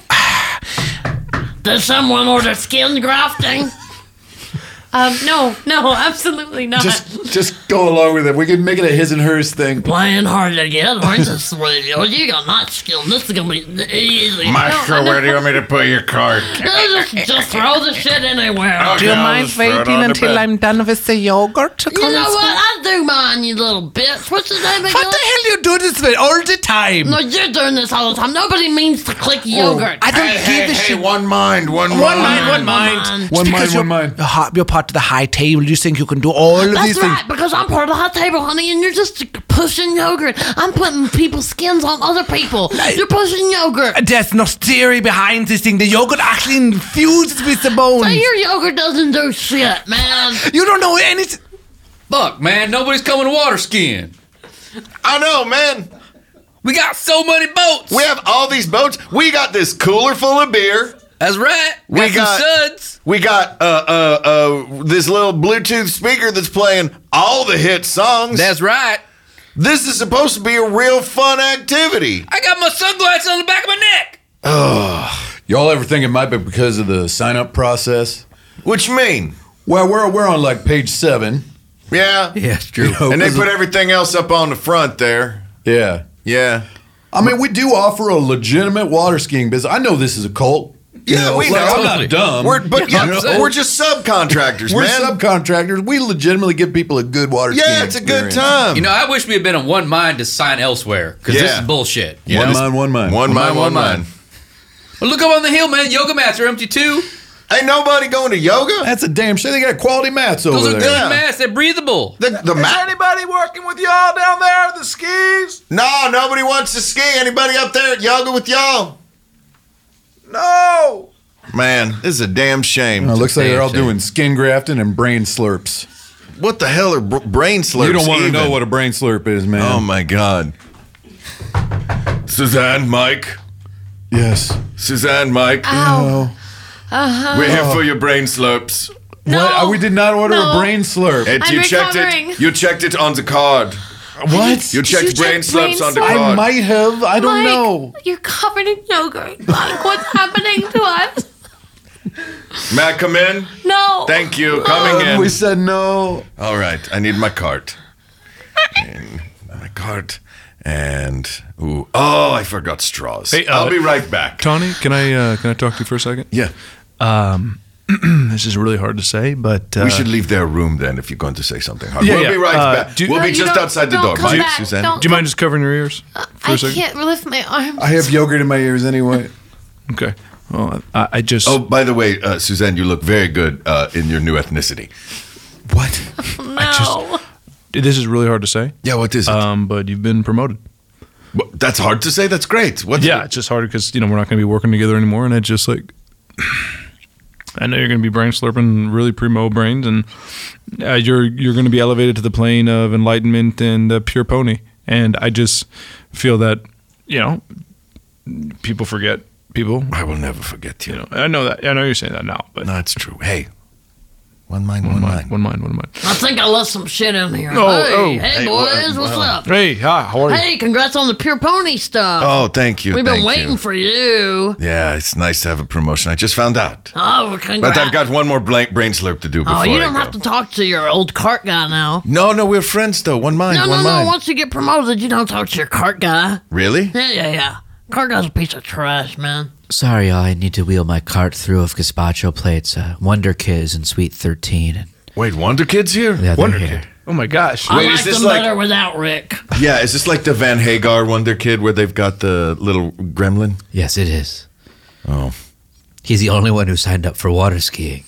Does someone order skin grafting? Um, no, no, absolutely not. Just, just go along with it. We can make it a his and hers thing. Playing hard to get, aren't you, sweetie? Oh, you got not skill. This is gonna be easy. Maestro, where do you want me to put your cart? just, just throw the shit anywhere. Do you Okay, I'll mind just throw it waiting on the until bed. I'm done with the yogurt? You know what? I do mind, you little bitch. What's his name again? What the hell you do this with all the time? No, you're doing this all the time. Nobody means to click yogurt. I don't Hey, give hey, a hey, shit. one mind, one mind. One mind, one mind. One Because mind, you're, one mind. you're hot- you're part of the high table. You think you can do all of That's these right, things? because I'm part of the hot table, honey, and you're just pushing yogurt. I'm putting people's skins on other people. You're pushing yogurt. There's no theory behind this thing. The yogurt actually infuses with the bones. So your yogurt doesn't do shit, man. You don't know anything. Fuck, man, nobody's coming water skiing. I know, man. We got so many boats. We have all these boats. We got this cooler full of beer. That's right. We got, got- some suds. We got uh uh uh this little Bluetooth speaker that's playing all the hit songs. That's right. This is supposed to be a real fun activity. I got my sunglasses on the back of my neck. Y'all ever think it might be because of the sign up process? What you mean? Well, we're we're on like page seven. Yeah. Yeah, it's true. You know, And they 'cause put of- everything else up on the front there. yeah. Yeah. I mean, we do offer a legitimate water skiing business. I know this is a cult. You Yeah, know, we like, know. I'm not dumb. We're but Yeah, yeah, I'm saying. we're just subcontractors, We're man. subcontractors. We legitimately give people a good water skiing yeah, it's a good experience. time. You know, I wish we had been on one mind to sign elsewhere because this Yeah. is bullshit. You One know? mind, one mind. one mind, one mind. Well, look up on the hill, man. Yoga mats are empty too. Ain't nobody going to yoga? That's a damn shame. They got quality mats over Those are there. good Yeah. mats. They're breathable. The, the Is ma- anybody working with y'all down there at the skis? No, nobody wants to ski. Anybody up there at yoga with y'all? No. Man, this is a damn shame. Oh, it looks like they're all Damn shame. doing skin grafting and brain slurps. What the hell are br- brain slurps? You don't want to even? know what a brain slurp is, man. Oh my god. Suzanne, Mike. Yes. Suzanne, Mike. Ow. We're here for your brain slurps. No. What? Uh, we did not order No. a brain slurp. And I'm you checked recovering. it. You checked it on the card. What? You checked you brain checked brain slurps on the slurps? I card. might have. I don't Mike, know. You're covered in yogurt. Mike, what's happening to us? May I come in? No. Thank you. Coming Uh, in. we said no. All right. I need my cart. And my cart. And ooh, oh, I forgot straws. Hey, uh, I'll be right back. Tawny, can I uh, can I talk to you for a second? Yeah. Um, this is really hard to say, but uh, We should leave their room then if you're going to say something hard. Yeah, we'll yeah. be right Uh, back. do- we'll No, be you just don't- outside the don't door. come Mike, back. Suzanne. Don't- do you mind just covering your ears for I a second? can't lift my arms. I have yogurt in my ears anyway. Okay. Well, I, I just. Oh, by the way, uh, Suzanne, you look very good uh, in your new ethnicity. What? No. This is really hard to say. Yeah, what is it? Um, but you've been promoted. Well, that's hard to say. That's great. What? Yeah, it's just hard because you know we're not going to be working together anymore, and it's just like I know you're going to be brain slurping really primo brains, and uh, you're you're going to be elevated to the plane of enlightenment and uh, pure pony. And I just feel that, you know, people forget people. I will never forget you. You know, I know that. I know you're saying that now, but no, it's true. Hey, one mind, one, one mind, mind, one mind, one mind. I think I left some shit in here. Oh, hey, oh. hey, Hey, boys, well, what's well. up? Hey, hi, how are you? Hey, congrats on the Pure Pony stuff. Oh, thank you. We've been thank waiting you. for you. Yeah, it's nice to have a promotion. I just found out. Oh, congrats. But I've got one more blank brain slurp to do before Oh, you I don't go. have to talk to your old cart guy now. No, no, we're friends though. One mind, No, one no, no. mind. Once you get promoted, you don't talk to your cart guy. Really? Yeah, yeah, yeah. Cart guy's a piece of trash, man. Sorry, y'all. I need to wheel my cart through of gazpacho plates. Uh, Wonder Kids and Sweet thirteen. And Wait, Wonder Kid's here? yeah, they're Wonder here. Kid. Oh my gosh. I Wait, like is this them like- better without Rick. Yeah, is this like the Van Hagar Wonder Kid where they've got the little gremlin? Yes, it is. Oh. He's the only one who signed up for water skiing.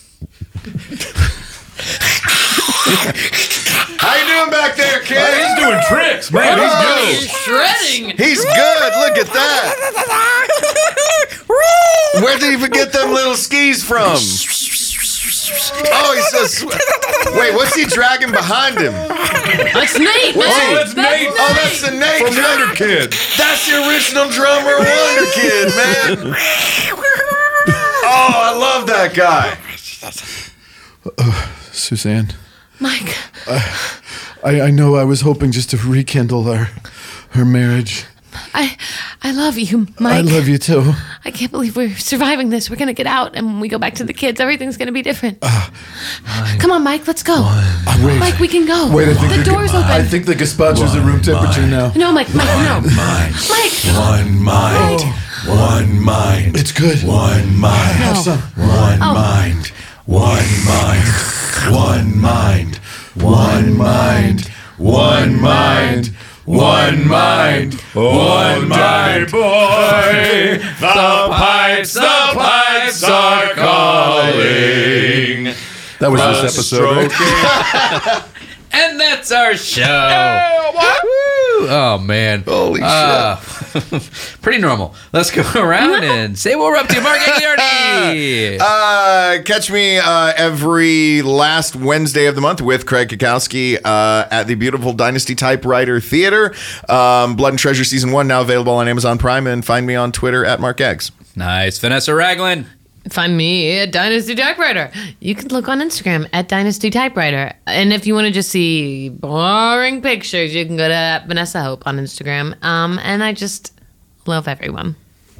How you doing back there, kid? He's doing tricks, man. He's good. He's shredding. He's good. Look at that. Where did he even get them little skis from? Oh, he's so sw- Wait, what's he dragging behind him? That's Nate. What's man. he- that's Nate. Oh, that's the Nate From drum- Wonder Kid. That's the original drummer of Wonder Kid, man. Oh, I love that guy. Suzanne, Mike. I, I know I was hoping just to rekindle our, our marriage. I I love you, Mike. I love you too. I can't believe we're surviving this. We're gonna get out, and when we go back to the kids, everything's gonna be different. Uh, Come on, Mike, let's go. Uh, wait. Mike, we can go. Wait, I think the the, door's open. I think the gazpacho's at room temperature now. No, Mike, Mike, no. Mind. Mike. One mind. One mind. It's good. One mind. Have some. One Oh. mind. One mind. One mind. One mind. One mind. One mind. One mind. Boy, the pipes, the pipes are calling. That was this episode, right? And that's our show. Woo! Oh man. Holy uh, pretty normal. Let's go around and say what we're up to. Mark Gagliardi. Uh, catch me uh, every last Wednesday of the month with Craig Kukowski uh, at the beautiful Dynasty Typewriter Theater. Um, Blood and Treasure Season one now available on Amazon Prime, and find me on Twitter at Mark Eggs. Nice. Vanessa Ragland. Find me at Dynasty Typewriter. You can look on Instagram at Dynasty Typewriter. And if you want to just see boring pictures, you can go to Vanessa Hope on Instagram. Um, and I just love everyone.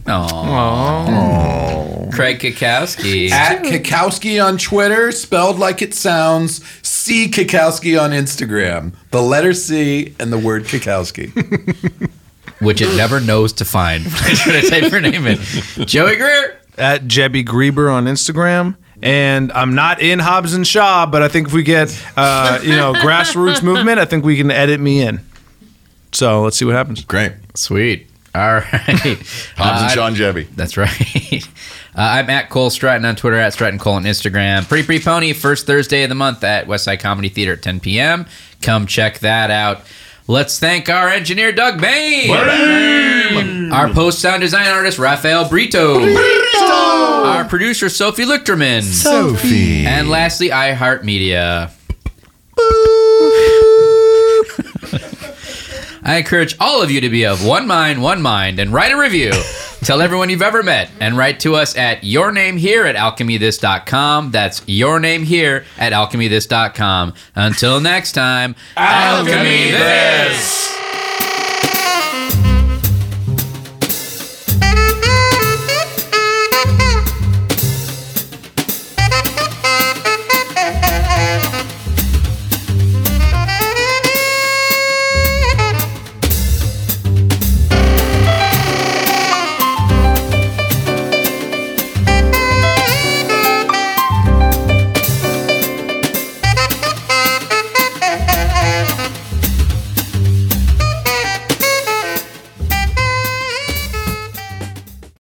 Aww. Craig Kukowski. At Kukowski on Twitter, spelled like it sounds. C Kukowski on Instagram. The letter C and the word Kukowski. Which it never knows to find. I'm trying to type her name in. Joey Greer. At Jebby Grieber on Instagram. And I'm not in Hobbs and Shaw, but I think if we get, uh, you know, grassroots movement, I think we can edit me in. So let's see what happens. Great. Sweet. All right. Hobbs Uh, and Sean Jebby. That's right. Uh, I'm at Cole Stratton on Twitter, at Stratton Cole on Instagram. Pretty Pretty Pony, first Thursday of the month at Westside Comedy Theater at ten p.m. Come check that out. Let's thank our engineer, Doug Bain. Our post-sound design artist, Rafael Brito. Brito. Our producer, Sophie Lichterman. Sophie. And lastly, iHeartMedia. I encourage all of you to be of one mind, one mind, and write a review. Tell everyone you've ever met, and write to us at yournamehere at alchemy this dot com. That's yournamehere at alchemy this dot com. Until next time, Alchemy this.